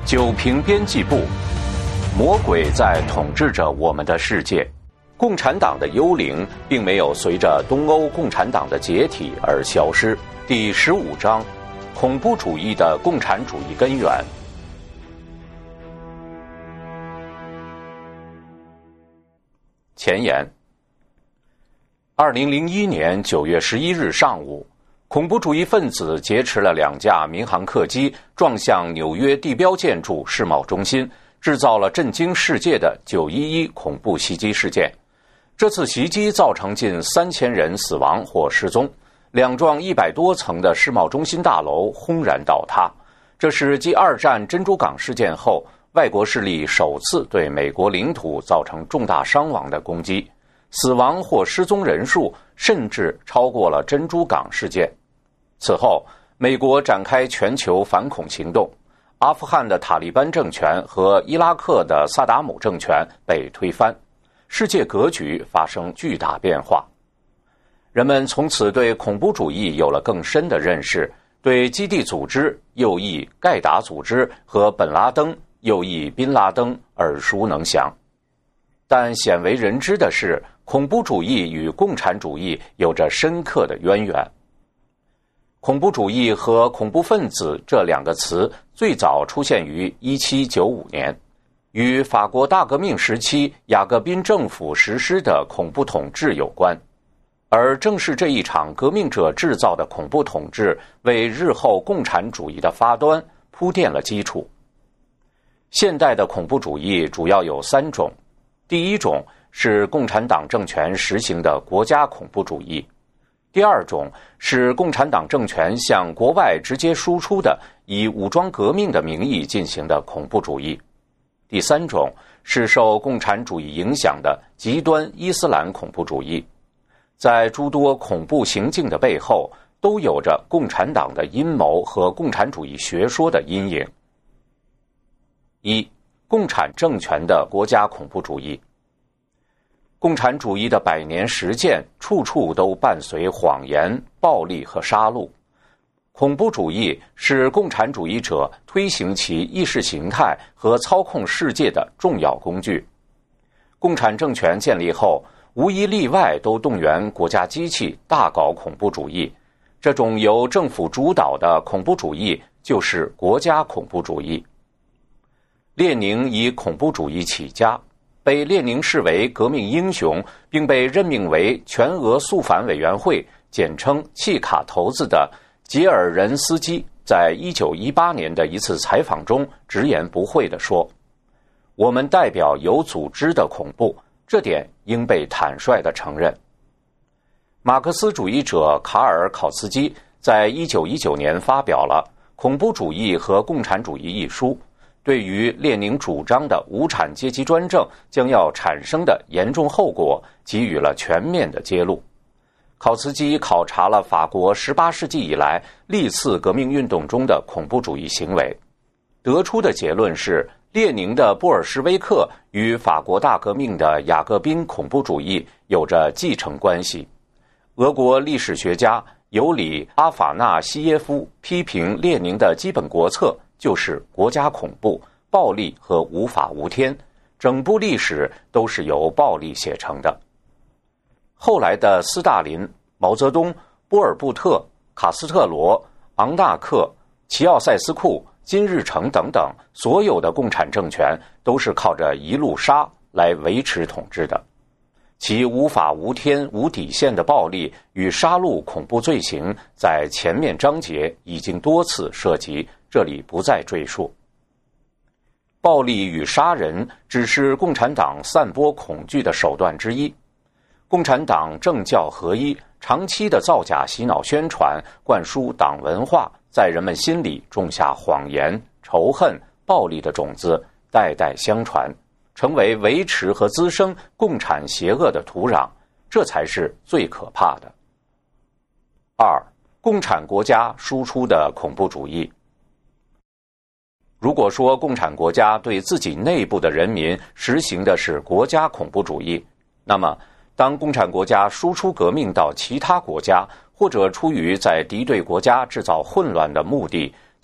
九平编辑部，魔鬼在统治着我们的世界。共产党的幽灵并没有随着东欧共产党的解体而消失。第15章，恐怖主义的共产主义根源。前言：2001年9月11日上午，恐怖主义分子劫持了2架民航客机，撞向纽约地标建筑世贸中心，制造了震惊世界的911恐怖袭击事件。这次袭击造成近3000人死亡或失踪，2幢100多层的世贸中心大楼轰然倒塌。这是继2战珍珠港事件后，外国势力首次对美国领土造成重大伤亡的攻击，死亡或失踪人数甚至超过了珍珠港事件。此后，美国展开全球反恐行动，阿富汗的塔利班政权和伊拉克的萨达姆政权被推翻，世界格局发生巨大变化。人们从此对恐怖主义有了更深的认识，对基地组织又译盖达组织和本拉登又译宾拉登耳熟能详。但鲜为人知的是，恐怖主义与共产主义有着深刻的渊源。恐怖主义和恐怖分子这2个词最早出现于1795年，与法国大革命时期雅各宾政府实施的恐怖统治有关。而正是这一场革命者制造的恐怖统治，为日后共产主义的发端铺垫了基础。现代的恐怖主义主要有3种，第一种是共产党政权实行的国家恐怖主义，第2种是共产党政权向国外直接输出的以武装革命的名义进行的恐怖主义，第3种是受共产主义影响的极端伊斯兰恐怖主义。在诸多恐怖行径的背后，都有着共产党的阴谋和共产主义学说的阴影。1. 共产政权的国家恐怖主义。共产主义的100年实践，处处都伴随谎言、暴力和杀戮。恐怖主义是共产主义者推行其意识形态和操控世界的重要工具。共产政权建立后，无一例外都动员国家机器大搞恐怖主义。这种由政府主导的恐怖主义就是国家恐怖主义。列宁以恐怖主义起家，被列宁视为革命英雄，并被任命为全俄肃反委员会简称契卡头子的吉尔任斯基，在1918年的一次采访中直言不讳地说：“我们代表有组织的恐怖，这点应被坦率地承认。”马克思主义者卡尔考茨基在1919年发表了《恐怖主义和共产主义》一书，对于列宁主张的无产阶级专政将要产生的严重后果给予了全面的揭露。考茨基考察了法国18世纪以来历次革命运动中的恐怖主义行为，得出的结论是，列宁的布尔什维克与法国大革命的雅各宾恐怖主义有着继承关系。俄国历史学家尤里·阿法纳西耶夫批评列宁的基本国策就是国家恐怖、暴力和无法无天，整部历史都是由暴力写成的。后来的斯大林、毛泽东、波尔布特、卡斯特罗、昂纳克、齐奥塞斯库、金日成等等，所有的共产政权都是靠着一路杀来维持统治的。其无法无天、无底线的暴力与杀戮恐怖罪行，在前面章节已经多次涉及，这里不再赘述。暴力与杀人只是共产党散播恐惧的手段之一。共产党政教合一，长期的造假洗脑宣传，灌输党文化，在人们心里种下谎言、仇恨、暴力的种子，代代相传，成为维持和滋生共产邪恶的土壤，这才是最可怕的。2. 共产国家输出的恐怖主义。如果说共产国家对自己内部的人民实行的是国家恐怖主义，那么当共产国家输出革命到其他国家，或者出于在敌对国家制造混乱的目的，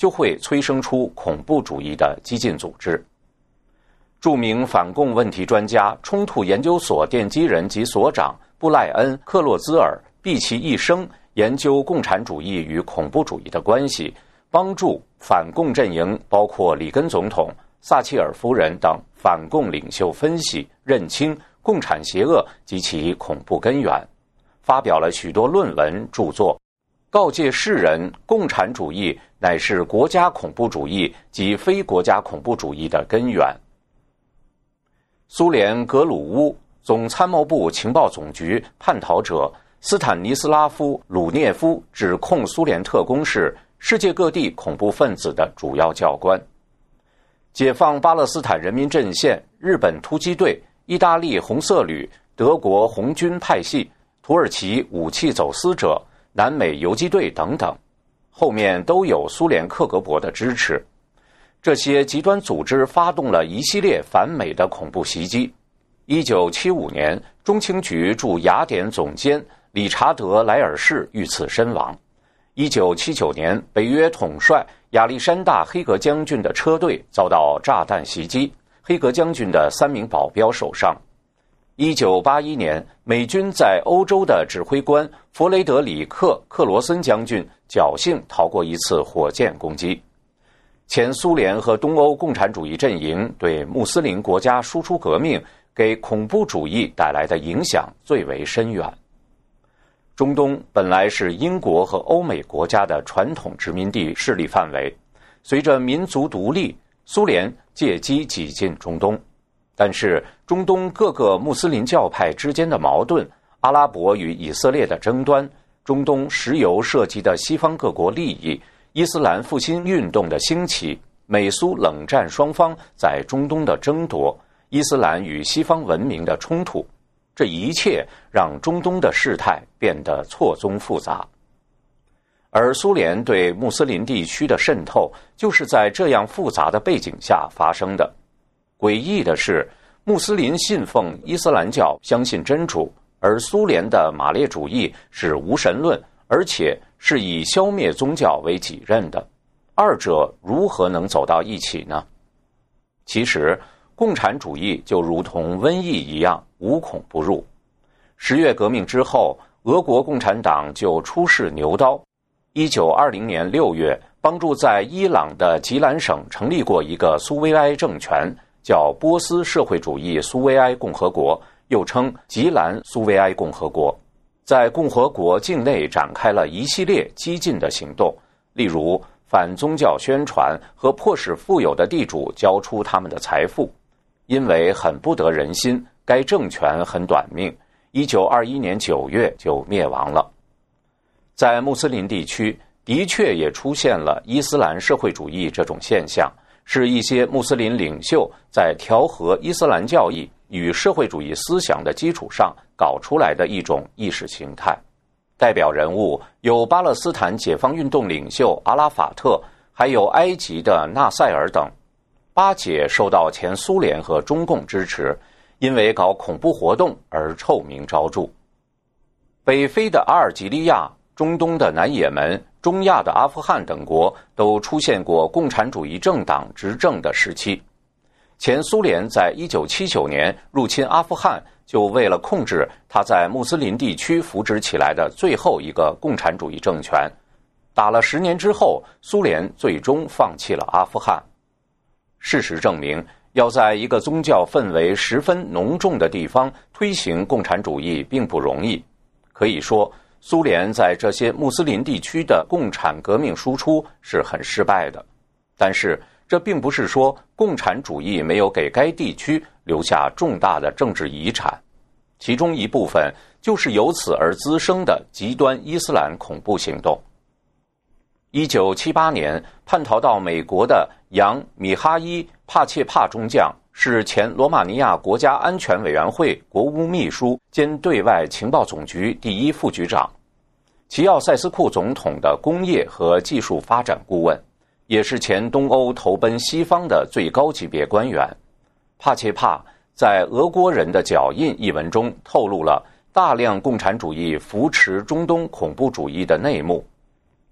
就会催生出恐怖主义的激进组织。著名反共问题专家、冲突研究所奠基人及所长布赖恩·克洛兹尔毕其一生研究共产主义与恐怖主义的关系，帮助反共阵营包括里根总统、撒切尔夫人等反共领袖分析、认清共产邪恶及其恐怖根源，发表了许多论文著作，告诫世人共产主义乃是国家恐怖主义及非国家恐怖主义的根源。苏联格鲁乌总参谋部情报总局叛逃者斯坦尼斯拉夫·鲁涅夫指控苏联特工是世界各地恐怖分子的主要教官。解放巴勒斯坦人民阵线、日本突击队、意大利红色旅、德国红军派系、土耳其武器走私者、南美游击队等等，后面都有苏联克格勃的支持。这些极端组织发动了一系列反美的恐怖袭击。1975年，中情局驻雅典总监理查德·莱尔士遇刺身亡。1979年，北约统帅亚历山大·黑格将军的车队遭到炸弹袭击，黑格将军的3名保镖受伤。1981年，美军在欧洲的指挥官弗雷德里克·克罗森将军侥幸逃过一次火箭攻击。前苏联和东欧共产主义阵营对穆斯林国家输出革命，给恐怖主义带来的影响最为深远。中东本来是英国和欧美国家的传统殖民地势力范围，随着民族独立，苏联借机挤进中东。但是中东各个穆斯林教派之间的矛盾、阿拉伯与以色列的争端、中东石油涉及的西方各国利益、伊斯兰复兴运动的兴起、美苏冷战双方在中东的争夺、伊斯兰与西方文明的冲突，这一切让中东的事态变得错综复杂。而苏联对穆斯林地区的渗透就是在这样复杂的背景下发生的。诡异的是，穆斯林信奉伊斯兰教，相信真主，而苏联的马列主义是无神论，而且是以消灭宗教为己任的。二者如何能走到一起呢？其实共产主义就如同瘟疫一样无孔不入。10月革命之后，俄国共产党就出示牛刀。1920年6月，帮助在伊朗的吉兰省成立过一个苏维埃政权，叫波斯社会主义苏维埃共和国，又称吉兰苏维埃共和国。在共和国境内展开了一系列激进的行动，例如反宗教宣传和迫使富有的地主交出他们的财富。因为很不得人心，该政权很短命，1921年9月就灭亡了。在穆斯林地区，的确也出现了伊斯兰社会主义这种现象，是一些穆斯林领袖在调和伊斯兰教义与社会主义思想的基础上搞出来的一种意识形态。代表人物有巴勒斯坦解放运动领袖阿拉法特，还有埃及的纳赛尔等。巴解受到前苏联和中共支持，因为搞恐怖活动而臭名昭著。北非的阿尔及利亚、中东的南也门、中亚的阿富汗等国都出现过共产主义政党执政的时期。前苏联在1979年入侵阿富汗，就为了控制他在穆斯林地区扶植起来的最后一个共产主义政权。打了10年之后，苏联最终放弃了阿富汗。事实证明，要在一个宗教氛围十分浓重的地方推行共产主义并不容易。可以说，苏联在这些穆斯林地区的共产革命输出是很失败的。但是，这并不是说共产主义没有给该地区留下重大的政治遗产，其中一部分就是由此而滋生的极端伊斯兰恐怖行动。1978年，叛逃到美国的扬·米哈伊·帕切帕中将是前罗马尼亚国家安全委员会国务秘书兼对外情报总局第1副局长，齐奥塞斯库总统的工业和技术发展顾问，也是前东欧投奔西方的最高级别官员。帕切帕在《俄国人的脚印》一文中透露了大量共产主义扶持中东恐怖主义的内幕。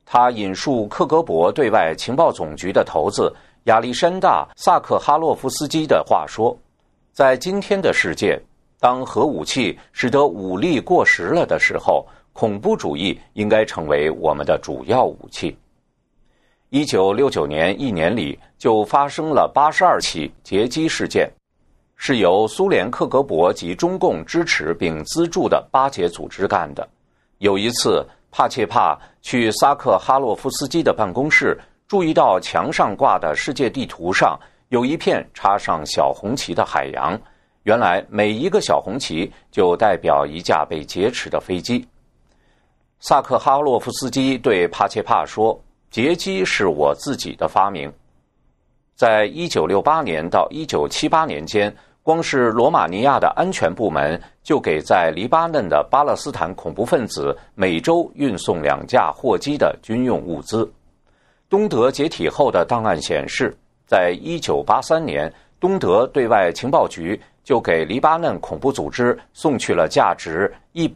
他引述克格勃对外情报总局的头子亚历山大·萨克哈洛夫斯基的话说，在今天的世界，当核武器使得武力过时了的时候，恐怖主义应该成为我们的主要武器。1969年一年里就发生了82起劫机事件，是由苏联克格勃及中共支持并资助的巴解组织干的。有一次，帕切帕去萨克哈洛夫斯基的办公室，注意到墙上挂的世界地图上有一片插上小红旗的海洋，原来每一个小红旗就代表一架被劫持的飞机。萨克哈洛夫斯基对帕切帕说，劫机是我自己的发明。在1968年到1978年间，光是罗马尼亚的安全部门就给在黎巴嫩的巴勒斯坦恐怖分子每周运送2架货机的军用物资。东德解体后的档案显示，在1983年，东德对外情报局就给黎巴嫩恐怖组织送去了价值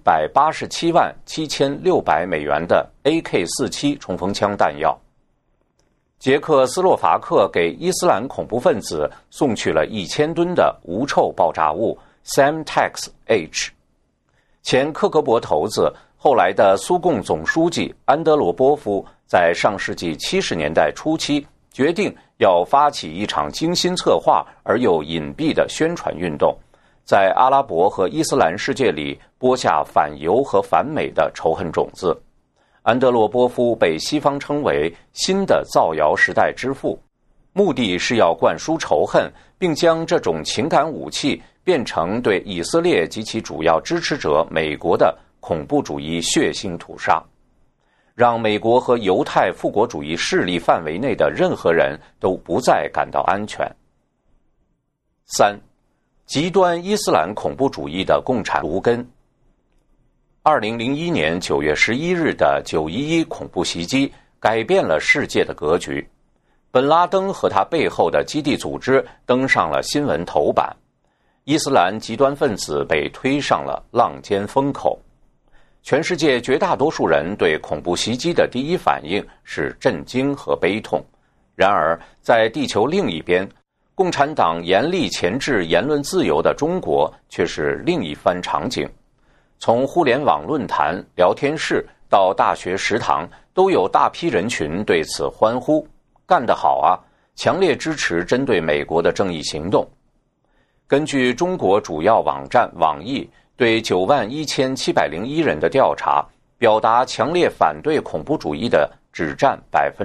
187万7600美元的 AK-47 冲锋枪弹药。捷克斯洛伐克给伊斯兰恐怖分子送去了1000吨的无臭爆炸物 Semtex-H。前克格勃头子，后来的苏共总书记安德罗波夫，在上世纪70年代初期决定要发起一场精心策划而又隐蔽的宣传运动，在阿拉伯和伊斯兰世界里播下反犹和反美的仇恨种子。安德罗波夫被西方称为新的造谣时代之父，目的是要灌输仇恨，并将这种情感武器变成对以色列及其主要支持者美国的恐怖主义血腥屠杀，让美国和犹太复国主义势力范围内的任何人都不再感到安全。3. 极端伊斯兰恐怖主义的共产毒根。2001年9月11日的911恐怖袭击改变了世界的格局，本拉登和他背后的基地组织登上了新闻头版，伊斯兰极端分子被推上了浪尖风口。全世界绝大多数人对恐怖袭击的第一反应是震惊和悲痛，然而在地球另一边，共产党严厉钳制言论自由的中国却是另一番场景。从互联网论坛、聊天室到大学食堂，都有大批人群对此欢呼，干得好啊，强烈支持针对美国的正义行动。根据中国主要网站网易对91701人的调查，表达强烈反对恐怖主义的只占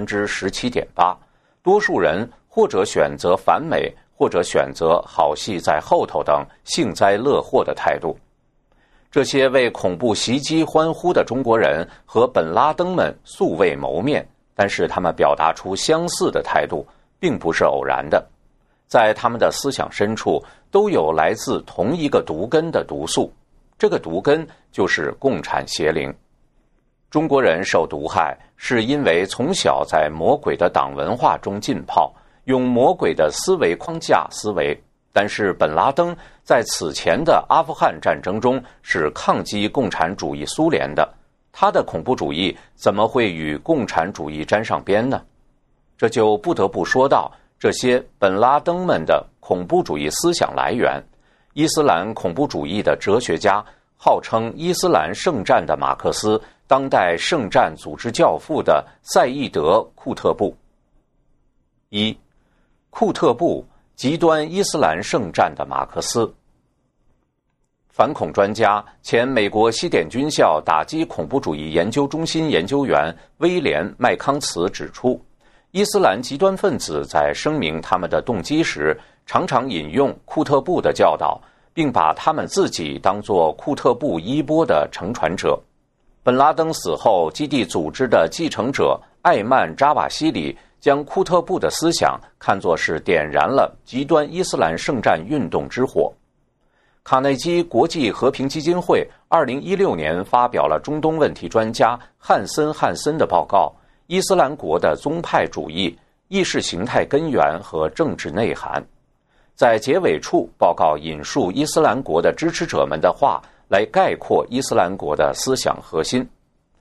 17.8%， 多数人或者选择反美，或者选择好戏在后头等幸灾乐祸的态度。这些为恐怖袭击欢呼的中国人和本拉登们素未谋面，但是他们表达出相似的态度，并不是偶然的。在他们的思想深处都有来自同一个毒根的毒素，这个毒根就是共产邪灵。中国人受毒害是因为从小在魔鬼的党文化中浸泡，用魔鬼的思维框架思维，但是本拉登在此前的阿富汗战争中是抗击共产主义苏联的，他的恐怖主义怎么会与共产主义沾上边呢？这就不得不说到这些本拉登们的恐怖主义思想来源。伊斯兰恐怖主义的哲学家，号称伊斯兰圣战的马克思，当代圣战组织教父的赛义德·库特布。1. 库特布，极端伊斯兰圣战的马克思。反恐专家、前美国西点军校打击恐怖主义研究中心研究员威廉·麦康茨指出，伊斯兰极端分子在声明他们的动机时，常常引用库特布的教导，并把他们自己当作库特布衣钵的承传者。本拉登死后，基地组织的继承者艾曼·扎瓦西里将库特布的思想看作是点燃了极端伊斯兰圣战运动之火。卡内基国际和平基金会2016年发表了中东问题专家汉森的报告《伊斯兰国的宗派主义、意识形态根源和政治内涵》。在结尾处，报告引述伊斯兰国的支持者们的话来概括伊斯兰国的思想核心。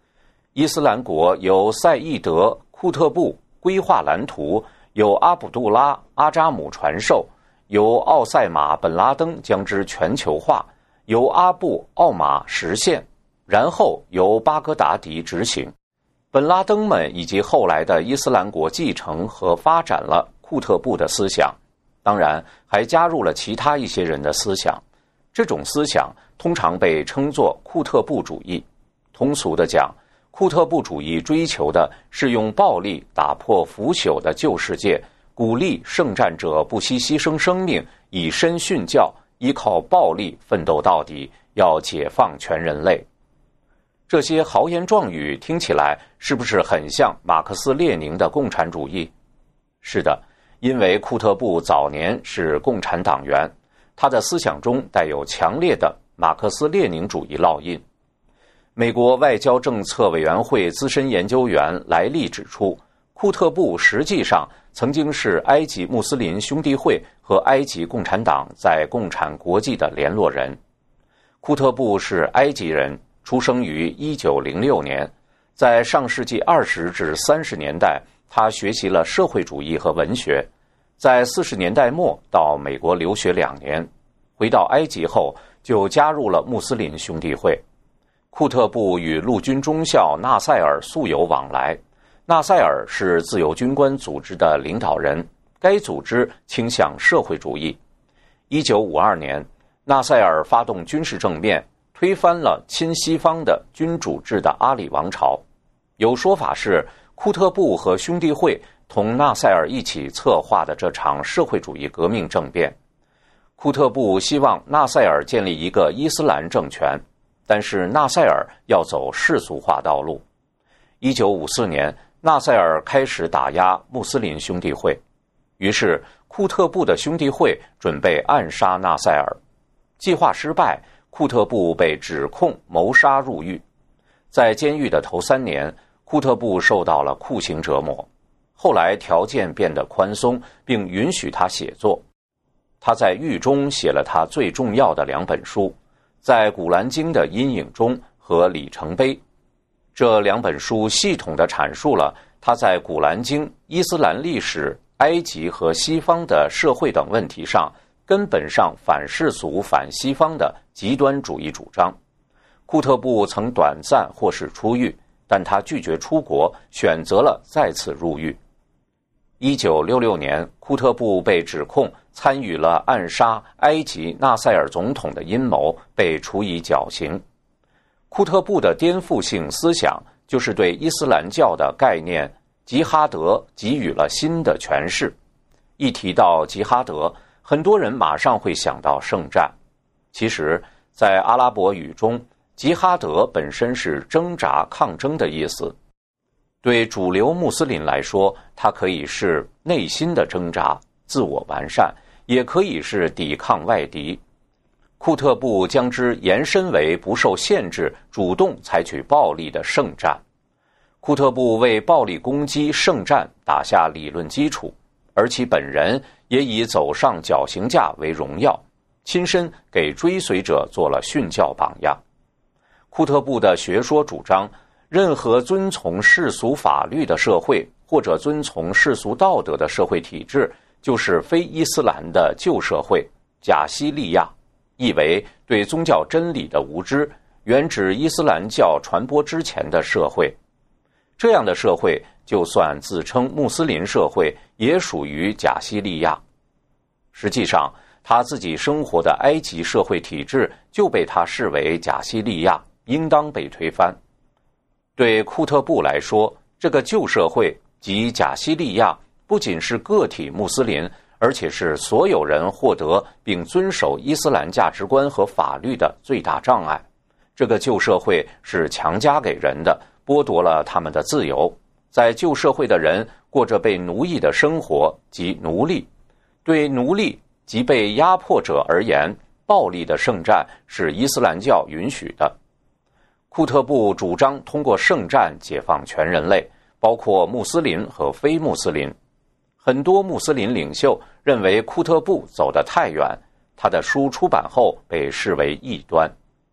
伊斯兰国由赛义德·库特布规划蓝图，由阿卜杜拉·阿扎姆传授，由奥赛马·本拉登将之全球化，由阿布·奥马实现，然后由巴格达迪执行。本拉登们以及后来的伊斯兰国继承和发展了库特布的思想，当然还加入了其他一些人的思想。这种思想通常被称作库特布主义。通俗地讲，库特布主义追求的是用暴力打破腐朽的旧世界，鼓励圣战者不惜牺牲生命，以身殉教，依靠暴力奋斗到底，要解放全人类。这些豪言壮语听起来是不是很像马克思列宁的共产主义？是的，因为库特布早年是共产党员，他的思想中带有强烈的马克思列宁主义烙印。美国外交政策委员会资深研究员莱利指出，库特布实际上曾经是埃及穆斯林兄弟会和埃及共产党在共产国际的联络人。库特布是埃及人，出生于1906年，在上世纪20至30年代，他学习了社会主义和文学，在40年代末到美国留学2年，回到埃及后就加入了穆斯林兄弟会。库特布与陆军中校纳赛尔素有往来，纳赛尔是自由军官组织的领导人，该组织倾向社会主义。1952年，纳赛尔发动军事政变，推翻了亲西方的君主制的阿里王朝。有说法是，库特布和兄弟会同纳赛尔一起策划的这场社会主义革命政变。库特布希望纳赛尔建立一个伊斯兰政权，但是纳赛尔要走世俗化道路。1954年，纳赛尔开始打压穆斯林兄弟会，于是库特布的兄弟会准备暗杀纳赛尔。计划失败，库特布被指控谋杀入狱。在监狱的头3年，库特布受到了酷刑折磨。后来条件变得宽松，并允许他写作。他在狱中写了他最重要的2本书，在古兰经的阴影中和里程碑。这2本书系统地阐述了他在古兰经、伊斯兰历史、埃及和西方的社会等问题上根本上反世俗、反西方的极端主义主张。库特布曾短暂或是出狱，但他拒绝出国，选择了再次入狱。1966年，库特布被指控参与了暗杀埃及纳赛尔总统的阴谋，被处以绞刑。库特布的颠覆性思想就是对伊斯兰教的概念吉哈德给予了新的诠释。一提到吉哈德，很多人马上会想到圣战。其实，在阿拉伯语中，吉哈德本身是挣扎、抗争的意思。对主流穆斯林来说，它可以是内心的挣扎、自我完善，也可以是抵抗外敌。库特布将之延伸为不受限制、主动采取暴力的圣战。库特布为暴力攻击圣战打下理论基础，而其本人也以走上绞刑架为荣耀，亲身给追随者做了训教榜样。库特布的学说主张，任何遵从世俗法律的社会或者遵从世俗道德的社会体制，就是非伊斯兰的旧社会，贾西利亚，意为对宗教真理的无知，原指伊斯兰教传播之前的社会。这样的社会，就算自称穆斯林社会，也属于贾西利亚。实际上，他自己生活的埃及社会体制就被他视为贾西利亚，应当被推翻。对库特布来说，这个旧社会即贾西利亚不仅是个体穆斯林，而且是所有人获得并遵守伊斯兰价值观和法律的最大障碍。这个旧社会是强加给人的，剥夺了他们的自由。在旧社会的人过着被奴役的生活，即奴隶。对奴隶及被压迫者而言，暴力的圣战是伊斯兰教允许的。库特布主张通过圣战解放全人类，包括穆斯林和非穆斯林。很多穆斯林领袖认为库特布走得太远，他的书出版后被视为异端。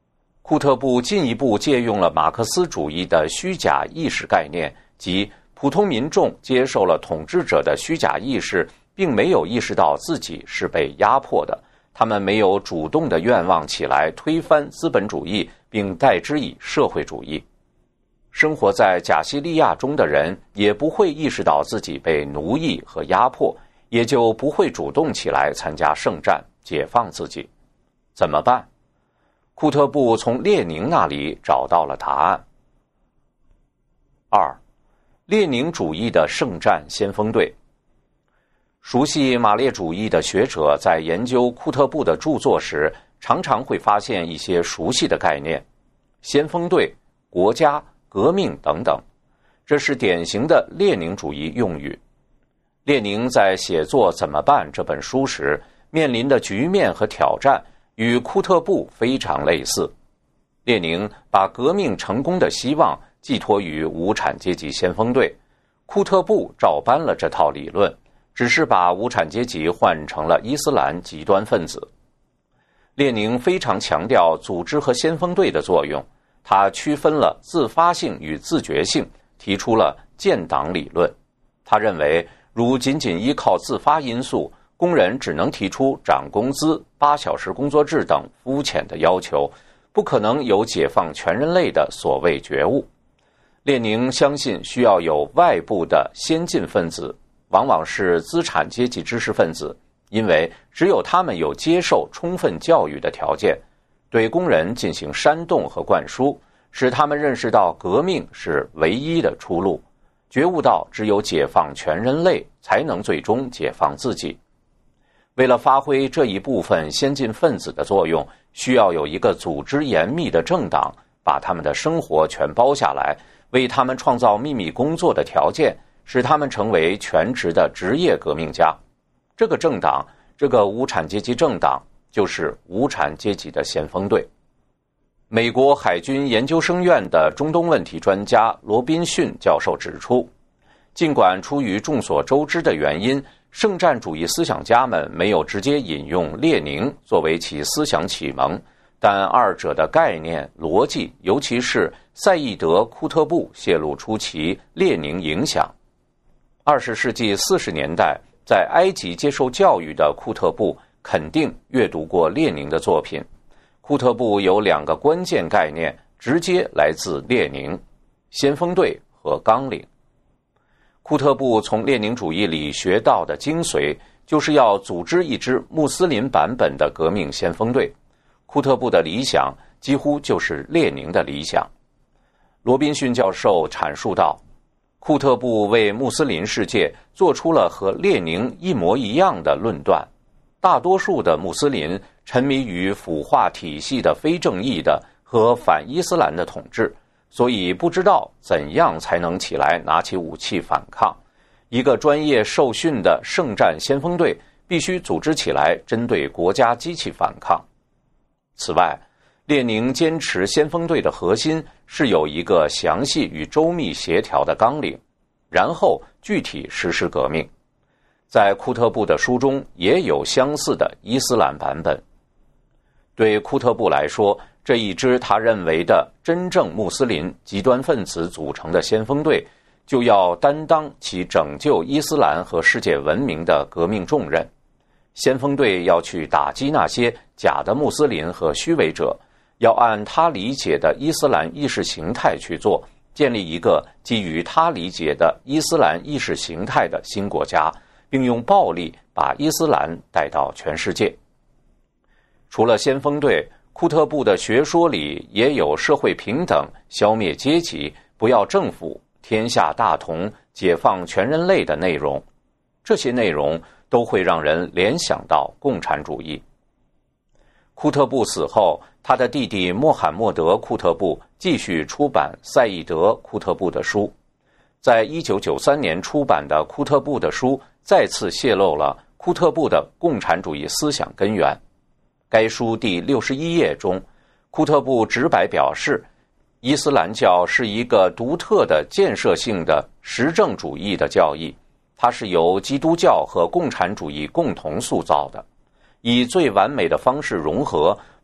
库特布进一步借用了马克思主义的虚假意识概念，即普通民众接受了统治者的虚假意识，并没有意识到自己是被压迫的，他们没有主动的愿望起来推翻资本主义，并代之以社会主义。生活在贾西利亚中的人也不会意识到自己被奴役和压迫，也就不会主动起来参加圣战，解放自己。怎么办？库特布从列宁那里找到了答案。2. 列宁主义的圣战先锋队。熟悉马列主义的学者在研究库特布的著作时，常常会发现一些熟悉的概念：先锋队、国家、革命等等，这是典型的列宁主义用语。列宁在写作《怎么办》这本书时，面临的局面和挑战与库特布非常类似。列宁把革命成功的希望寄托于无产阶级先锋队，库特布照搬了这套理论，只是把无产阶级换成了伊斯兰极端分子。列宁非常强调组织和先锋队的作用，他区分了自发性与自觉性，提出了建党理论。他认为，如仅仅依靠自发因素，工人只能提出涨工资、8小时工作制等肤浅的要求，不可能有解放全人类的所谓觉悟。列宁相信需要有外部的先进分子，往往是资产阶级知识分子，因为只有他们有接受充分教育的条件，对工人进行煽动和灌输，使他们认识到革命是唯一的出路，觉悟到只有解放全人类才能最终解放自己。为了发挥这一部分先进分子的作用，需要有一个组织严密的政党，把他们的生活全包下来，为他们创造秘密工作的条件，使他们成为全职的职业革命家。这个政党，这个无产阶级政党，就是无产阶级的先锋队。美国海军研究生院的中东问题专家罗宾逊教授指出，尽管出于众所周知的原因，圣战主义思想家们没有直接引用列宁作为其思想启蒙，但二者的概念、逻辑，尤其是赛义德·库特布泄露出其列宁影响。20世纪40年代，在埃及接受教育的库特布肯定阅读过列宁的作品。库特布有2个关键概念，直接来自列宁：先锋队和纲领。库特布从列宁主义里学到的精髓，就是要组织一支穆斯林版本的革命先锋队。库特布的理想几乎就是列宁的理想。罗宾逊教授阐述道，库特布为穆斯林世界做出了和列宁一模一样的论断。大多数的穆斯林沉迷于腐化体系的非正义的和反伊斯兰的统治，所以不知道怎样才能起来拿起武器反抗。一个专业受训的圣战先锋队必须组织起来，针对国家机器反抗。此外，列宁坚持先锋队的核心是有一个详细与周密协调的纲领，然后具体实施革命。在库特布的书中也有相似的伊斯兰版本。对库特布来说，这一支他认为的真正穆斯林极端分子组成的先锋队，就要担当其拯救伊斯兰和世界文明的革命重任。先锋队要去打击那些假的穆斯林和虚伪者，要按他理解的伊斯兰意识形态去做，建立一个基于他理解的伊斯兰意识形态的新国家，并用暴力把伊斯兰带到全世界。除了先锋队，库特布的学说里也有社会平等、消灭阶级、不要政府、天下大同、解放全人类的内容。这些内容都会让人联想到共产主义。库特布死后，他的弟弟穆罕默德·库特布继续出版赛义德·库特布的书。在1993年出版的库特布的书再次泄露了库特布的共产主义思想根源。该书第61页中，库特布直白表示，伊斯兰教是一个独特的建设性的实证主义的教义，它是由基督教和共产主义共同塑造的，以最完美的方式融合，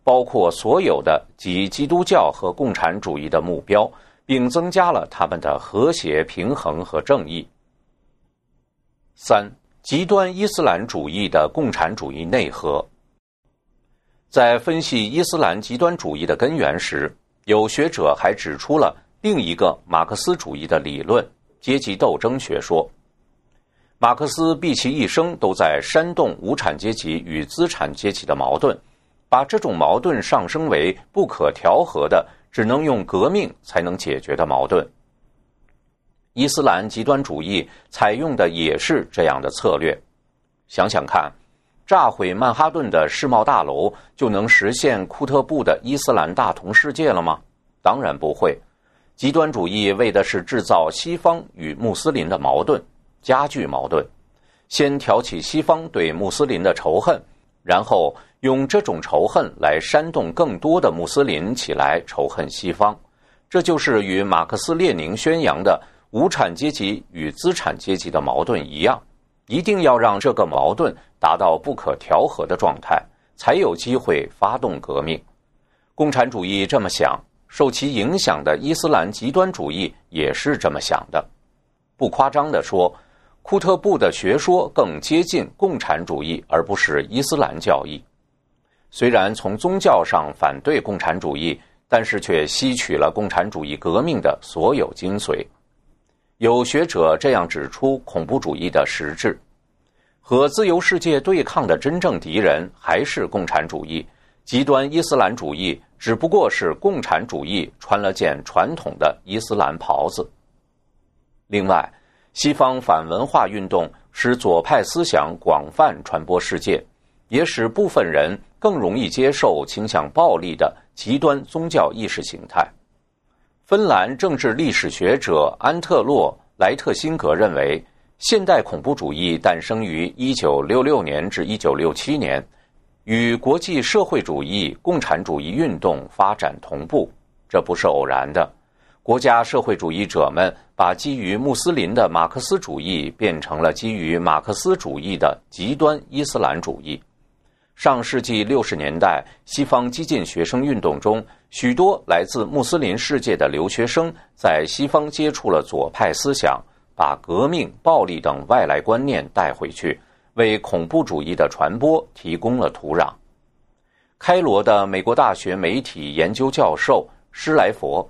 包括所有的及基督教和共产主义的目标，并增加了他们的和谐、平衡和正义。3. 极端伊斯兰主义的共产主义内核。在分析伊斯兰极端主义的根源时，有学者还指出了另一个马克思主义的理论——阶级斗争学说。马克思毕其一生都在煽动无产阶级与资产阶级的矛盾，把这种矛盾上升为不可调和的、只能用革命才能解决的矛盾。伊斯兰极端主义采用的也是这样的策略。想想看，炸毁曼哈顿的世贸大楼就能实现库特布的伊斯兰大同世界了吗？当然不会。极端主义为的是制造西方与穆斯林的矛盾，加剧矛盾，先挑起西方对穆斯林的仇恨，然后用这种仇恨来煽动更多的穆斯林起来仇恨西方。这就是与马克思列宁宣扬的无产阶级与资产阶级的矛盾一样，一定要让这个矛盾达到不可调和的状态，才有机会发动革命。共产主义这么想，受其影响的伊斯兰极端主义也是这么想的。不夸张地说，库特布的学说更接近共产主义，而不是伊斯兰教义。虽然从宗教上反对共产主义，但是却吸取了共产主义革命的所有精髓。有学者这样指出恐怖主义的实质：和自由世界对抗的真正敌人还是共产主义，极端伊斯兰主义只不过是共产主义穿了件传统的伊斯兰袍子。另外，西方反文化运动使左派思想广泛传播世界，也使部分人更容易接受倾向暴力的极端宗教意识形态。芬兰政治历史学者安特洛·莱特辛格认为，现代恐怖主义诞生于1966年至1967年，与国际社会主义、共产主义运动发展同步，这不是偶然的。国家社会主义者们把基于穆斯林的马克思主义变成了基于马克思主义的极端伊斯兰主义。上世纪60年代，西方激进学生运动中，许多来自穆斯林世界的留学生在西方接触了左派思想，把革命、暴力等外来观念带回去，为恐怖主义的传播提供了土壤。开罗的美国大学媒体研究教授施莱佛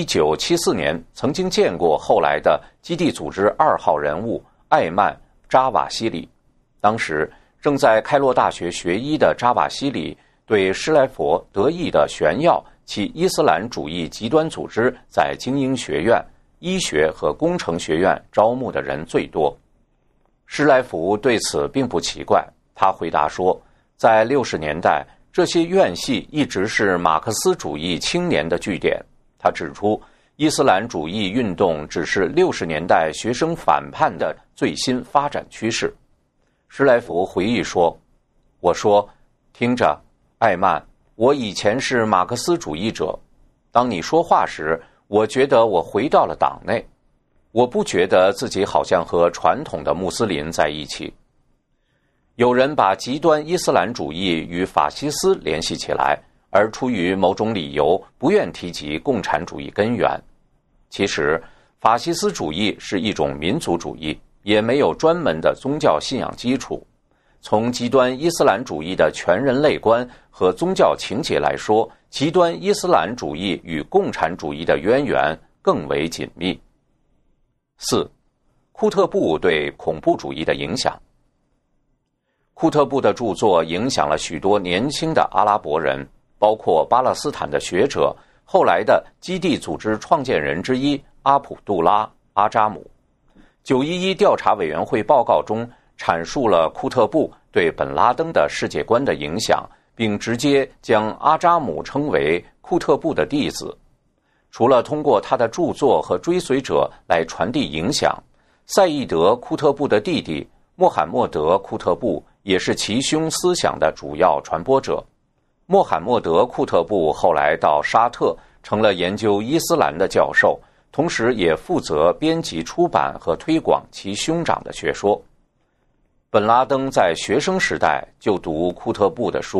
1974年曾经见过后来的基地组织2号人物艾曼·扎瓦西里。当时正在开罗大学学医的扎瓦西里对施莱佛得意地炫耀其伊斯兰主义极端组织在精英学院、医学和工程学院招募的人最多。施莱佛对此并不奇怪，他回答说，在60年代，这些院系一直是马克思主义青年的据点。他指出，伊斯兰主义运动只是60年代学生反叛的最新发展趋势。施莱佛回忆说，我说，听着，艾曼，我以前是马克思主义者，当你说话时，我觉得我回到了党内，我不觉得自己好像和传统的穆斯林在一起。有人把极端伊斯兰主义与法西斯联系起来，而出于某种理由不愿提及共产主义根源。其实，法西斯主义是一种民族主义，也没有专门的宗教信仰基础。从极端伊斯兰主义的全人类观和宗教情节来说，极端伊斯兰主义与共产主义的渊源更为紧密。4. 库特布对恐怖主义的影响。库特布的著作影响了许多年轻的阿拉伯人，包括巴勒斯坦的学者，后来的基地组织创建人之一阿卜杜拉·阿扎姆。911调查委员会报告中阐述了库特布对本拉登的世界观的影响，并直接将阿扎姆称为库特布的弟子。除了通过他的著作和追随者来传递影响，赛义德·库特布的弟弟穆罕默德·库特布也是其兄思想的主要传播者。穆罕默德·库特布后来到沙特，成了研究伊斯兰的教授，同时也负责编辑出版和推广其兄长的学说。本拉登在学生时代就读库特布的书，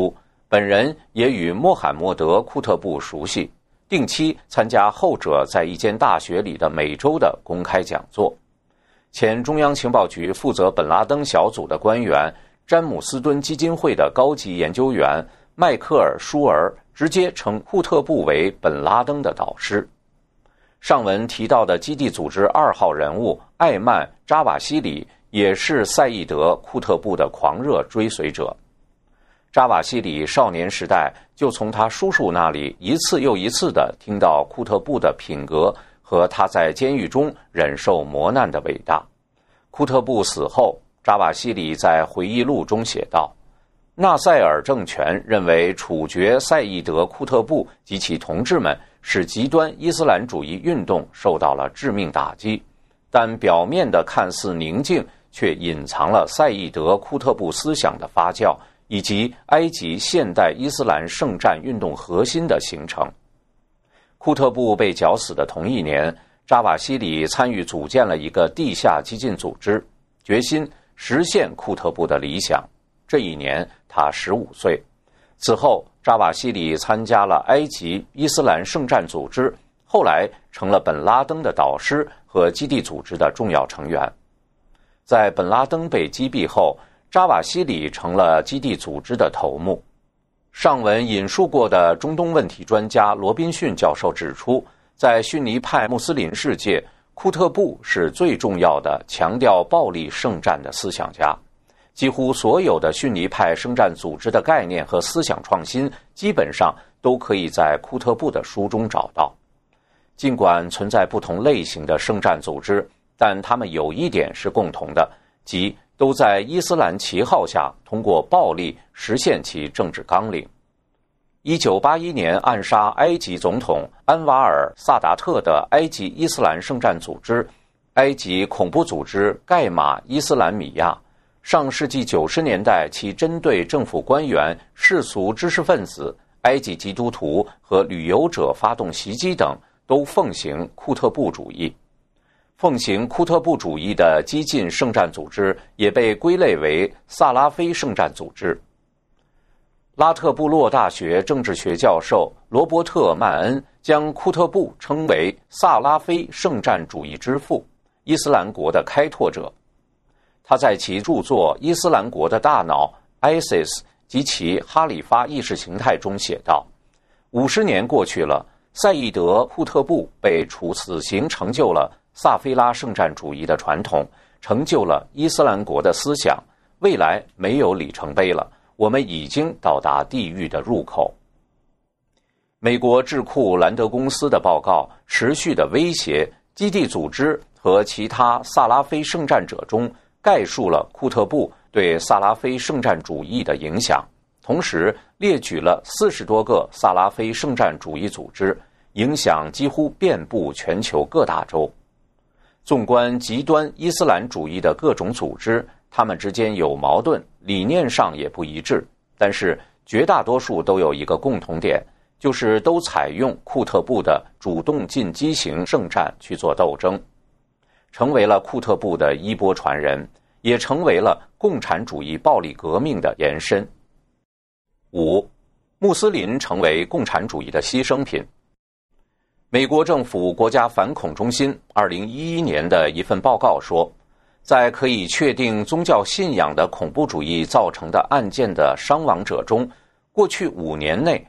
本人也与穆罕默德·库特布熟悉，定期参加后者在一间大学里的每周的公开讲座。前中央情报局负责本拉登小组的官员詹姆斯敦基金会的高级研究员迈克尔·舒尔直接称库特布为本拉登的导师。上文提到的基地组织2号人物艾曼·扎瓦西里也是赛义德·库特布的狂热追随者。扎瓦西里少年时代就从他叔叔那里一次又一次地听到库特布的品格和他在监狱中忍受磨难的伟大。库特布死后，扎瓦西里在回忆录中写道：纳赛尔政权认为处决赛义德·库特布及其同志们使极端伊斯兰主义运动受到了致命打击，但表面的看似宁静却隐藏了赛义德·库特布思想的发酵以及埃及现代伊斯兰圣战运动核心的形成。库特布被绞死的同一年，扎瓦西里参与组建了一个地下激进组织，决心实现库特布的理想。这一年他15岁。此后，扎瓦西里参加了埃及伊斯兰圣战组织，后来成了本拉登的导师和基地组织的重要成员。在本拉登被击毙后，扎瓦西里成了基地组织的头目。上文引述过的中东问题专家罗宾逊教授指出，在逊尼派穆斯林世界，库特布是最重要的强调暴力圣战的思想家。几乎所有的逊尼派圣战组织的概念和思想创新，基本上都可以在库特布的书中找到。尽管存在不同类型的圣战组织，但他们有一点是共同的，即都在伊斯兰旗号下通过暴力实现其政治纲领。1981年暗杀埃及总统安瓦尔·萨达特的埃及伊斯兰圣战组织、埃及恐怖组织盖马伊斯兰米亚，上世纪90年代其针对政府官员、世俗知识分子、埃及基督徒和旅游者发动袭击等，都奉行库特布主义。奉行库特布主义的激进圣战组织也被归类为萨拉菲圣战组织。拉特布洛大学政治学教授罗伯特·曼恩将库特布称为萨拉菲圣战主义之父，伊斯兰国的开拓者。他在其著作《伊斯兰国的大脑 ISIS 及其哈里发意识形态》中写道：50年过去了，赛义德·库特布被处死刑，成就了萨菲拉圣战主义的传统，成就了伊斯兰国的思想。未来没有里程碑了，我们已经到达地狱的入口。美国智库兰德公司的报告持续地威胁基地组织和其他萨拉菲圣战者中概述了库特布对萨拉菲圣战主义的影响，同时列举了40多个萨拉菲圣战主义组织，影响几乎遍布全球各大洲。纵观极端伊斯兰主义的各种组织，他们之间有矛盾，理念上也不一致，但是绝大多数都有一个共同点，就是都采用库特布的主动进击型圣战去做斗争，成为了库特布的衣钵传人，也成为了共产主义暴力革命的延伸。5. 穆斯林成为共产主义的牺牲品。美国政府国家反恐中心2011年的一份报告说，在可以确定宗教信仰的恐怖主义造成的案件的伤亡者中，过去5年内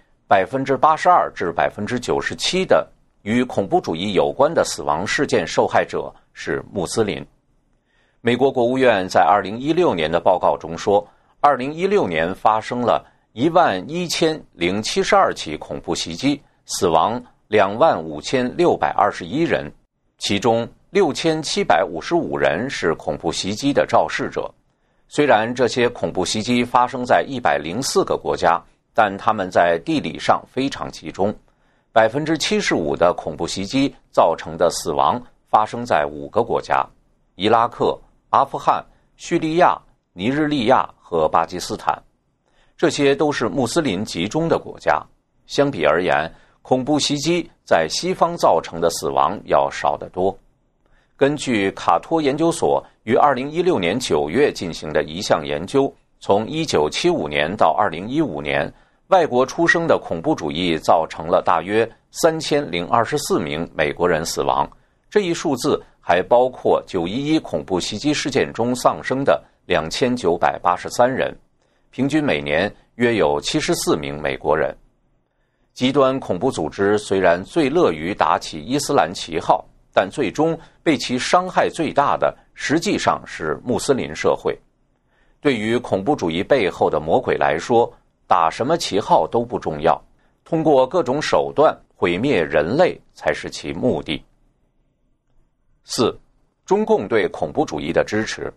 82%至97%的与恐怖主义有关的死亡事件受害者是穆斯林。美国国务院在2016年的报告中说，2016年发生了11072起恐怖袭击，死亡25621人，其中6755人是恐怖袭击的肇事者。虽然这些恐怖袭击发生在104个国家，但他们在地理上非常集中。75%的恐怖袭击造成的死亡发生在5个国家：伊拉克、阿富汗、叙利亚、尼日利亚和巴基斯坦。这些都是穆斯林集中的国家。相比而言，恐怖袭击在西方造成的死亡要少得多。根据卡托研究所于2016年9月进行的一项研究，从1975年到2015年， 外国出生的恐怖主义造成了大约3024名美国人死亡，这一数字还包括911恐怖袭击事件中丧生的2983人，平均每年约有74名美国人。极端恐怖组织虽然最乐于打起伊斯兰旗号，但最终被其伤害最大的实际上是穆斯林社会。对于恐怖主义背后的魔鬼来说，打什么旗号都不重要，通过各种手段毁灭人类才是其目的。4. 中共对恐怖主义的支持。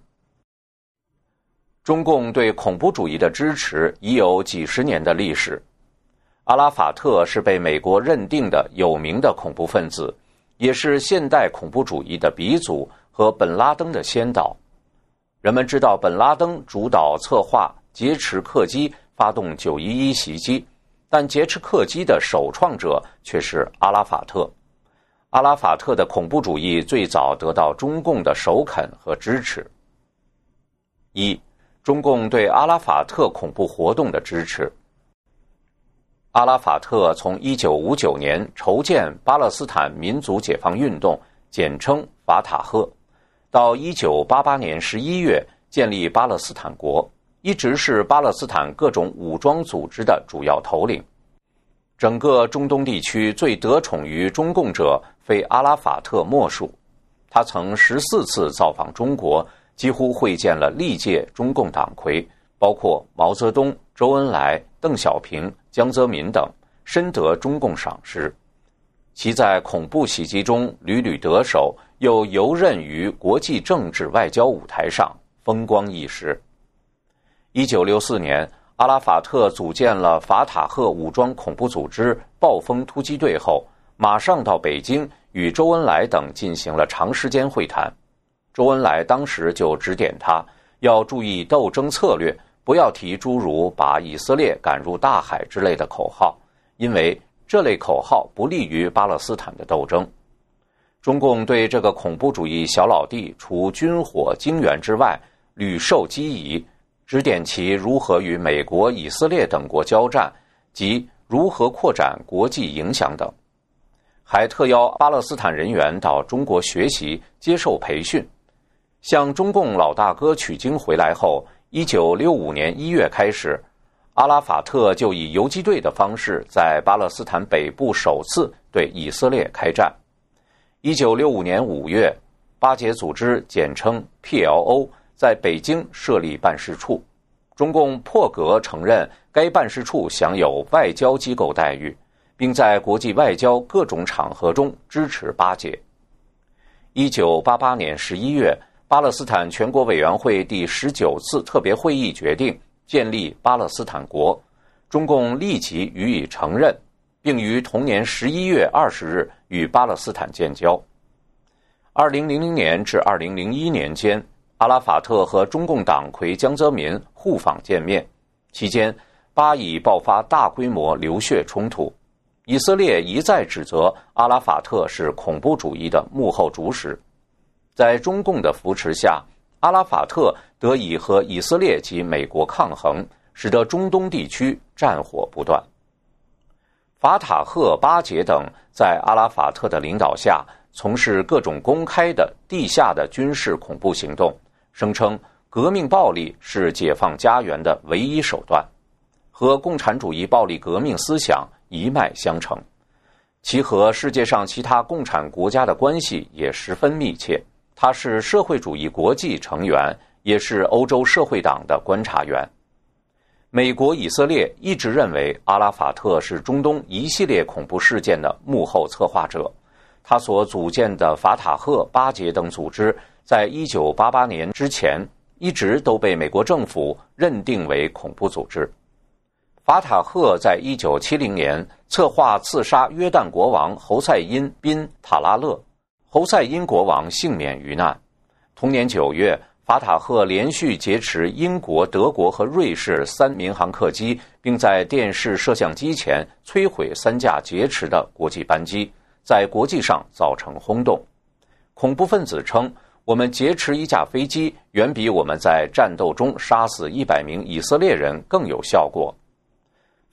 中共对恐怖主义的支持已有几十年的历史。阿拉法特是被美国认定的有名的恐怖分子，也是现代恐怖主义的鼻祖和本拉登的先导。人们知道本拉登主导策划劫持客机发动911袭击，但劫持客机的首创者却是阿拉法特。阿拉法特的恐怖主义最早得到中共的首肯和支持。1. 中共对阿拉法特恐怖活动的支持。阿拉法特从1959年筹建巴勒斯坦民族解放运动，简称法塔赫，到1988年11月建立巴勒斯坦国，一直是巴勒斯坦各种武装组织的主要头领。整个中东地区最得宠于中共者非阿拉法特莫属。他曾14次造访中国，几乎会见了历届中共党魁，包括毛泽东、周恩来、邓小平、江泽民等，深得中共赏识。其在恐怖袭击中屡屡得手，又游刃于国际政治外交舞台上，风光一时。1964年，阿拉法特组建了法塔赫武装恐怖组织暴风突击队后，马上到北京与周恩来等进行了长时间会谈。周恩来当时就指点他要注意斗争策略，不要提诸如把以色列赶入大海之类的口号，因为这类口号不利于巴勒斯坦的斗争。中共对这个恐怖主义小老弟除军火经援之外，屡受机宜，指点其如何与美国、以色列等国交战，及如何扩展国际影响等，还特邀巴勒斯坦人员到中国学习接受培训。向中共老大哥取经回来后，1965年1月开始，阿拉法特就以游击队的方式在巴勒斯坦北部首次对以色列开战。1965年5月，巴解组织简称 PLO 在北京设立办事处，中共破格承认该办事处享有外交机构待遇，并在国际外交各种场合中支持巴解。1988年11月，巴勒斯坦全国委员会第19次特别会议决定建立巴勒斯坦国，中共立即予以承认，并于同年11月20日与巴勒斯坦建交。2000年至2001年间，阿拉法特和中共党魁江泽民互访见面，期间巴以爆发大规模流血冲突，以色列一再指责阿拉法特是恐怖主义的幕后主使。在中共的扶持下，阿拉法特得以和以色列及美国抗衡，使得中东地区战火不断。法塔赫、巴解等在阿拉法特的领导下，从事各种公开的地下的军事恐怖行动，声称革命暴力是解放家园的唯一手段，和共产主义暴力革命思想一脉相承，其和世界上其他共产国家的关系也十分密切。他是社会主义国际成员，也是欧洲社会党的观察员。美国、以色列一直认为阿拉法特是中东一系列恐怖事件的幕后策划者。他所组建的法塔赫、巴解等组织，在1988年之前一直都被美国政府认定为恐怖组织。法塔赫在1970年策划刺杀约旦国王侯赛因·宾·塔拉勒，侯赛因国王幸免于难。同年9月，法塔赫连续劫持英国、德国和瑞士3民航客机，并在电视摄像机前摧毁3架劫持的国际班机，在国际上造成轰动。恐怖分子称，我们劫持一架飞机远比我们在战斗中杀死100名以色列人更有效果。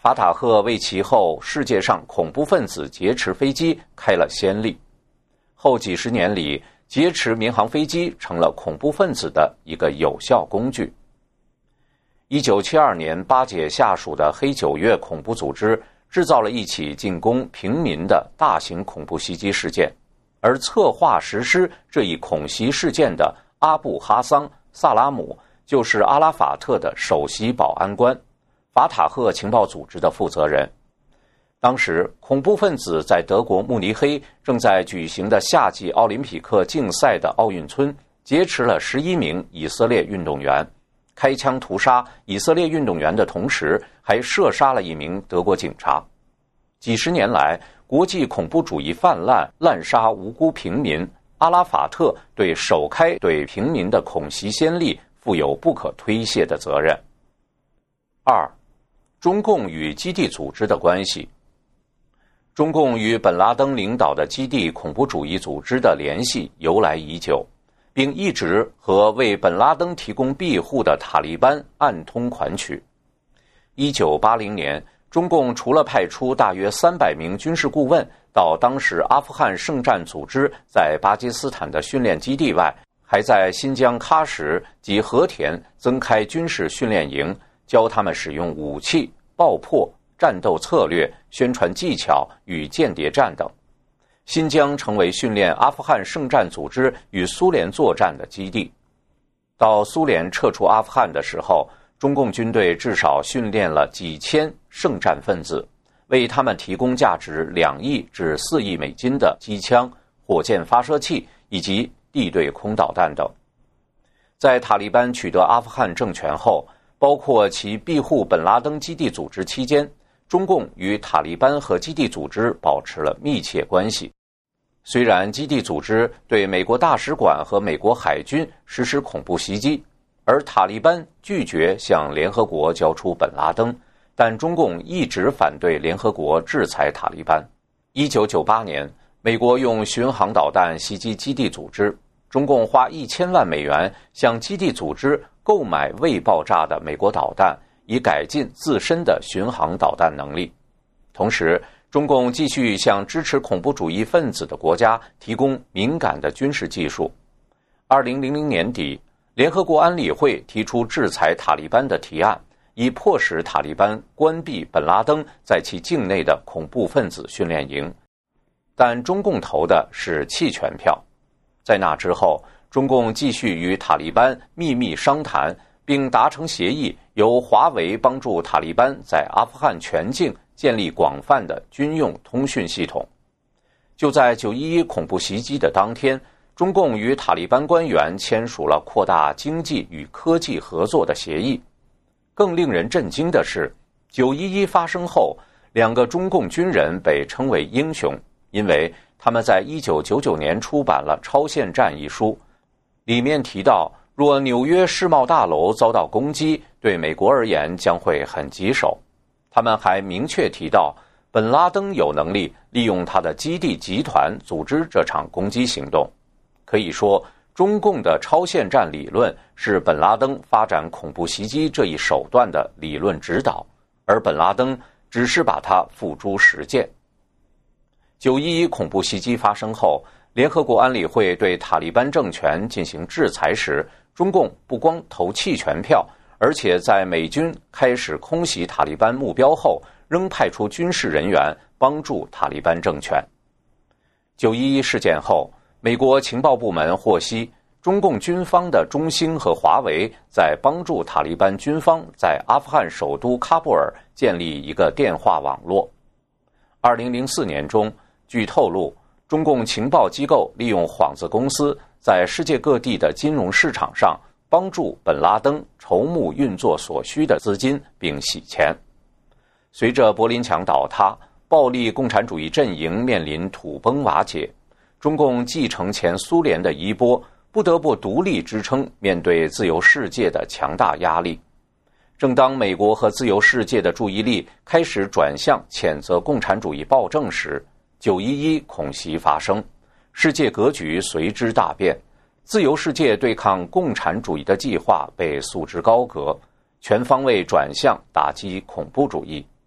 法塔赫为其后世界上恐怖分子劫持飞机开了先例。后几十年里，劫持民航飞机成了恐怖分子的一个有效工具。1972年，巴解下属的黑9月恐怖组织制造了一起进攻平民的大型恐怖袭击事件，而策划实施这一恐袭事件的阿布哈桑·萨拉姆就是阿拉法特的首席保安官，法塔赫情报组织的负责人。当时，恐怖分子在德国慕尼黑正在举行的夏季奥林匹克竞赛的奥运村劫持了11名以色列运动员，开枪屠杀以色列运动员的同时，还射杀了一名德国警察。几十年来，国际恐怖主义泛滥，滥杀无辜平民，阿拉法特对首开对平民的恐袭先例负有不可推卸的责任。2. 中共与基地组织的关系。中共与本拉登领导的基地恐怖主义组织的联系由来已久，并一直和为本拉登提供庇护的塔利班暗通款曲。1980年，中共除了派出大约300名军事顾问到当时阿富汗圣战组织在巴基斯坦的训练基地外，还在新疆喀什及和田增开军事训练营，教他们使用武器、爆破、战斗策略、宣传技巧与间谍战等。新疆成为训练阿富汗圣战组织与苏联作战的基地。到苏联撤出阿富汗的时候，中共军队至少训练了几千圣战分子，为他们提供价值2亿至4亿美金的机枪、火箭发射器以及地对空导弹等。在塔利班取得阿富汗政权后，包括其庇护本拉登基地组织期间，中共与塔利班和基地组织保持了密切关系。虽然基地组织对美国大使馆和美国海军实施恐怖袭击，而塔利班拒绝向联合国交出本拉登，但中共一直反对联合国制裁塔利班。1998年，美国用巡航导弹袭击基地组织，中共花1000万美元向基地组织购买未爆炸的美国导弹，以改进自身的巡航导弹能力。同时，中共继续向支持恐怖主义分子的国家提供敏感的军事技术。2000年底，联合国安理会提出制裁塔利班的提案，以迫使塔利班关闭本拉登在其境内的恐怖分子训练营。但中共投的是弃权票。在那之后，中共继续与塔利班秘密商谈，并达成协议，由华为帮助塔利班在阿富汗全境建立广泛的军用通讯系统。就在911恐怖袭击的当天，中共与塔利班官员签署了扩大经济与科技合作的协议。更令人震惊的是，911发生后，2个中共军人被称为英雄，因为他们在1999年出版了《超限战》一书，里面提到，若纽约世贸大楼遭到攻击，对美国而言将会很棘手。他们还明确提到，本拉登有能力利用他的基地集团组织这场攻击行动。可以说，中共的超限战理论是本拉登发展恐怖袭击这一手段的理论指导，而本拉登只是把它付诸实践。911恐怖袭击发生后，联合国安理会对塔利班政权进行制裁时，中共不光投弃权票，而且在美军开始空袭塔利班目标后，仍派出军事人员帮助塔利班政权。911事件后，美国情报部门获悉，中共军方的中兴和华为在帮助塔利班军方在阿富汗首都喀布尔建立一个电话网络。2004年中，据透露，中共情报机构利用幌子公司在世界各地的金融市场上帮助本拉登筹募运作所需的资金并洗钱。随着柏林墙倒塌，暴力共产主义阵营面临土崩瓦解，中共继承前苏联的衣钵，不得不独立支撑面对自由世界的强大压力。正当美国和自由世界的注意力开始转向谴责共产主义暴政时，911恐袭发生，世界格局随之大变，自由世界对抗共产主义的计划被束之高阁，全方位转向打击恐怖主义。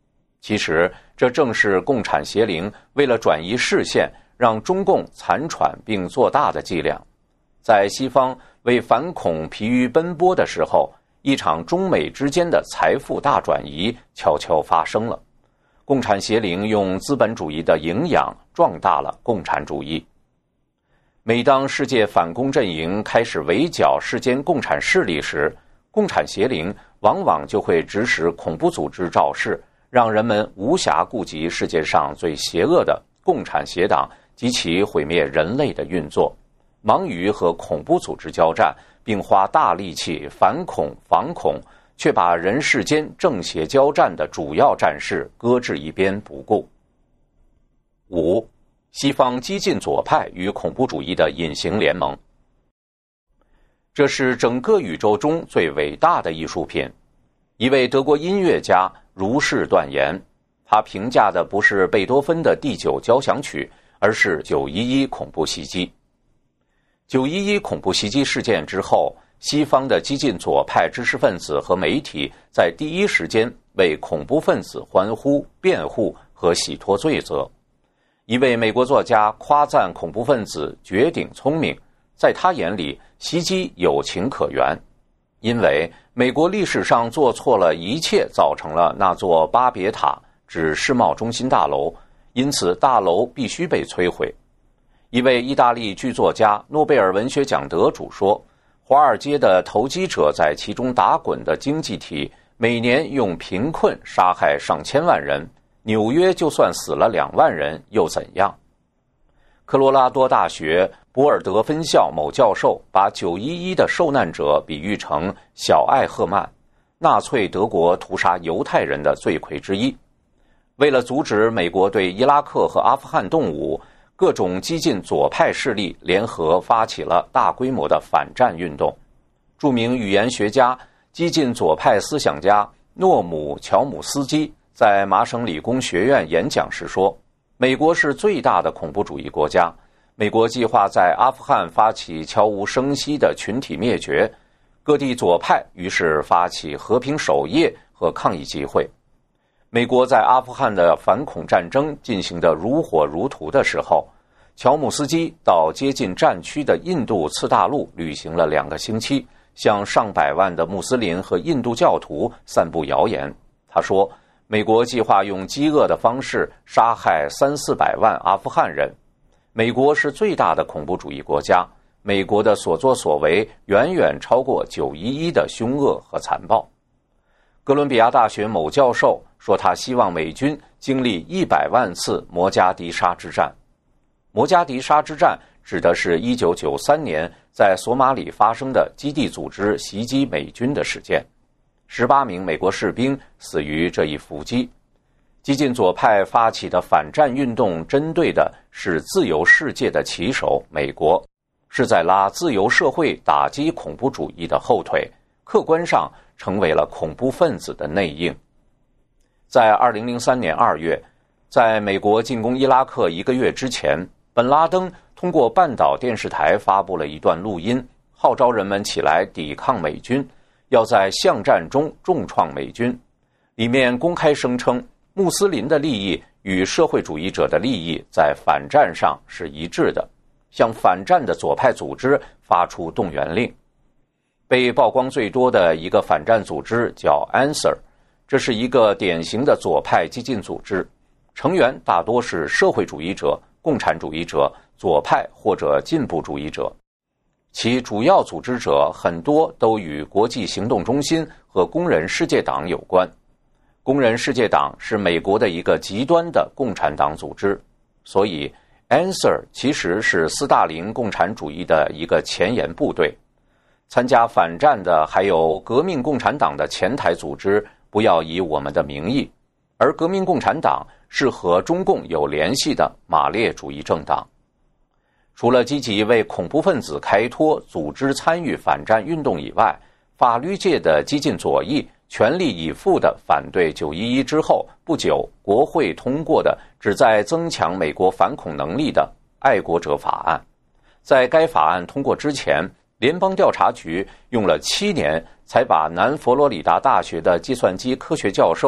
其实，这正是共产邪灵为了转移视线，让中共残喘并做大的伎俩。在西方为反恐疲于奔波的时候，一场中美之间的财富大转移悄悄发生了。共产邪灵用资本主义的营养壮大了共产主义。每当世界反攻阵营开始围剿世间共产势力时，共产邪灵往往就会指使恐怖组织造势，让人们无暇顾及世界上最邪恶的共产邪党及其毁灭人类的运作，忙于和恐怖组织交战，并花大力气反恐防恐，却把人世间正邪交战的主要战事搁置一边不顾。5. 西方激进左派与恐怖主义的隐形联盟。这是整个宇宙中最伟大的艺术品。一位德国音乐家如是断言，他评价的不是贝多芬的第9交响曲，而是911恐怖袭击。911恐怖袭击事件之后，西方的激进左派知识分子和媒体在第一时间为恐怖分子欢呼、辩护和洗脱罪责。一位美国作家夸赞恐怖分子绝顶聪明，在他眼里，袭击有情可原，因为美国历史上做错了一切，造成了那座巴别塔，指世贸中心大楼，因此大楼必须被摧毁。一位意大利剧作家、诺贝尔文学奖得主说，华尔街的投机者在其中打滚的经济体每年用贫困杀害上千万人，纽约就算死了2万人又怎样？科罗拉多大学博尔德分校某教授把911的受难者比喻成小艾赫曼，纳粹德国屠杀犹太人的罪魁之一。为了阻止美国对伊拉克和阿富汗动武，各种激进左派势力联合发起了大规模的反战运动。著名语言学家、激进左派思想家诺姆·乔姆斯基在麻省理工学院演讲时说，美国是最大的恐怖主义国家，美国计划在阿富汗发起悄无声息的群体灭绝，各地左派于是发起和平守夜和抗议集会。美国在阿富汗的反恐战争进行得如火如荼的时候，乔姆斯基到接近战区的印度次大陆旅行了2个星期，向上百万的穆斯林和印度教徒散布谣言。他说，美国计划用饥饿的方式杀害300-400万阿富汗人。美国是最大的恐怖主义国家，美国的所作所为远远超过911的凶恶和残暴。哥伦比亚大学某教授说，他希望美军经历100万次摩加迪沙之战。摩加迪沙之战指的是1993年在索马里发生的基地组织袭击美军的事件，18名美国士兵死于这一伏击。激进左派发起的反战运动针对的是自由世界的旗手美国，是在拉自由社会打击恐怖主义的后腿，客观上成为了恐怖分子的内应。在2003年2月，在美国进攻伊拉克1个月之前，本拉登通过半岛电视台发布了一段录音，号召人们起来抵抗美军，要在巷战中重创美军。里面公开声称，穆斯林的利益与社会主义者的利益在反战上是一致的，向反战的左派组织发出动员令。被曝光最多的一个反战组织叫 Answer， 这是一个典型的左派激进组织，成员大多是社会主义者、共产主义者、左派或者进步主义者。其主要组织者很多都与国际行动中心和工人世界党有关。工人世界党是美国的一个极端的共产党组织，所以 Answer 其实是斯大林共产主义的一个前沿部队。参加反战的还有革命共产党的前台组织不要以我们的名义，而革命共产党是和中共有联系的马列主义政党。除了积极为恐怖分子开脱、组织参与反战运动以外，法律界的激进左翼全力以赴地反对911之后不久国会通过的旨在增强美国反恐能力的爱国者法案。在该法案通过之前，联邦调查局用了7年才把南佛罗里达大学的计算机科学教授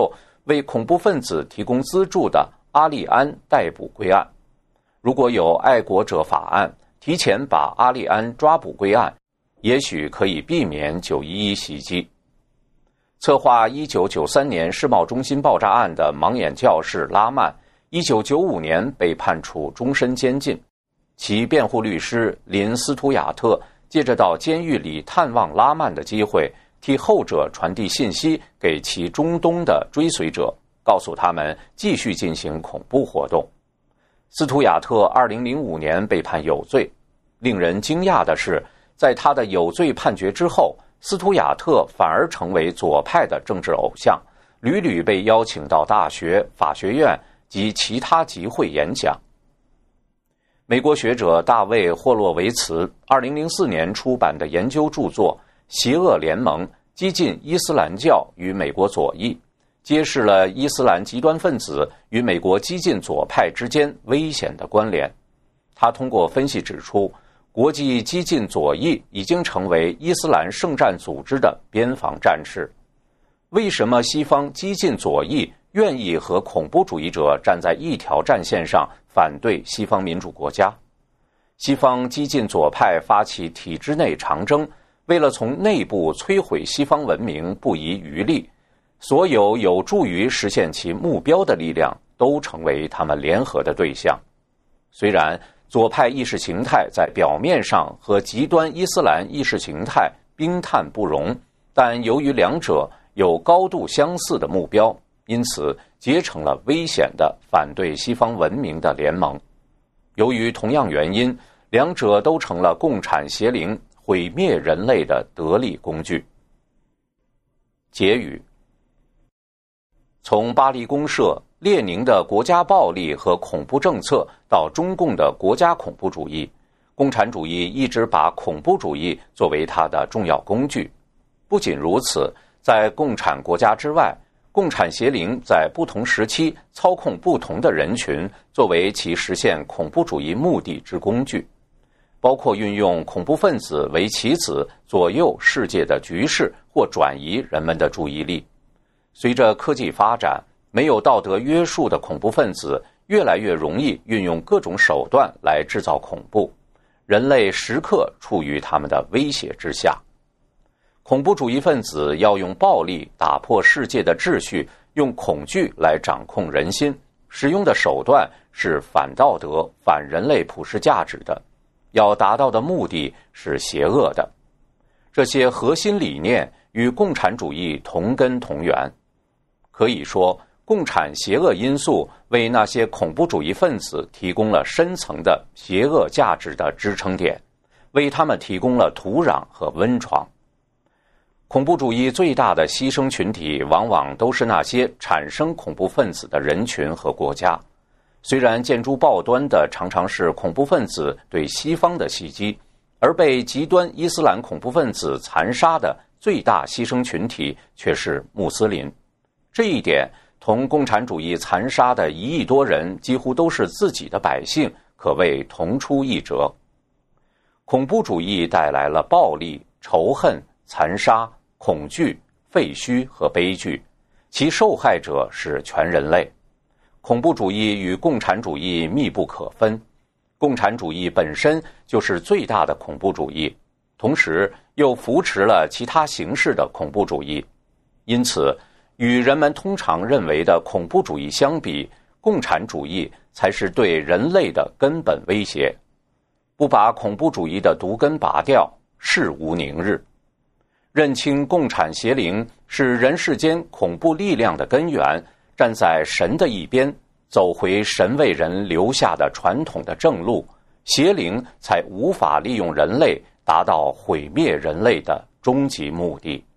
为恐怖分子提供资助的阿利安逮捕归案。如果有爱国者法案提前把阿利安抓捕归案，也许可以避免911袭击。策划1993年世贸中心爆炸案的盲眼教士拉曼，1995年被判处终身监禁。其辩护律师林斯图亚特借着到监狱里探望拉曼的机会，替后者传递信息给其中东的追随者，告诉他们继续进行恐怖活动。斯图亚特2005年被判有罪。令人惊讶的是，在他的有罪判决之后，斯图亚特反而成为左派的政治偶像，屡屡被邀请到大学、法学院及其他集会演讲。美国学者大卫·霍洛维茨2004年出版的研究著作《邪恶联盟：激进伊斯兰教与美国左翼》，揭示了伊斯兰极端分子与美国激进左派之间危险的关联。他通过分析指出，国际激进左翼已经成为伊斯兰圣战组织的边防战士。为什么西方激进左翼愿意和恐怖主义者站在一条战线上反对西方民主国家？西方激进左派发起体制内长征，为了从内部摧毁西方文明不遗余力，所有有助于实现其目标的力量都成为他们联合的对象。虽然左派意识形态在表面上和极端伊斯兰意识形态冰炭不容，但由于两者有高度相似的目标，因此结成了危险的反对西方文明的联盟。由于同样原因，两者都成了共产邪灵毁灭人类的得力工具。结语：从巴黎公社、列宁的国家暴力和恐怖政策到中共的国家恐怖主义，共产主义一直把恐怖主义作为它的重要工具。不仅如此，在共产国家之外，共产邪灵在不同时期操控不同的人群，作为其实现恐怖主义目的之工具，包括运用恐怖分子为棋子，左右世界的局势或转移人们的注意力。随着科技发展，没有道德约束的恐怖分子越来越容易运用各种手段来制造恐怖，人类时刻处于他们的威胁之下。恐怖主义分子要用暴力打破世界的秩序，用恐惧来掌控人心，使用的手段是反道德、反人类普世价值的，要达到的目的是邪恶的。这些核心理念与共产主义同根同源。可以说，共产邪恶因素为那些恐怖主义分子提供了深层的邪恶价值的支撑点，为他们提供了土壤和温床。恐怖主义最大的牺牲群体往往都是那些产生恐怖分子的人群和国家。虽然见诸报端的常常是恐怖分子对西方的袭击，而被极端伊斯兰恐怖分子残杀的最大牺牲群体却是穆斯林。这一点同共产主义残杀的1亿多人几乎都是自己的百姓可谓同出一辙。恐怖主义带来了暴力、仇恨、残杀、恐惧、废墟和悲剧，其受害者是全人类。恐怖主义与共产主义密不可分，共产主义本身就是最大的恐怖主义，同时又扶持了其他形式的恐怖主义。因此，与人们通常认为的恐怖主义相比，共产主义才是对人类的根本威胁。不把恐怖主义的毒根拔掉，世无宁日。认清共产邪灵是人世间恐怖力量的根源，站在神的一边，走回神为人留下的传统的正路，邪灵才无法利用人类达到毁灭人类的终极目的。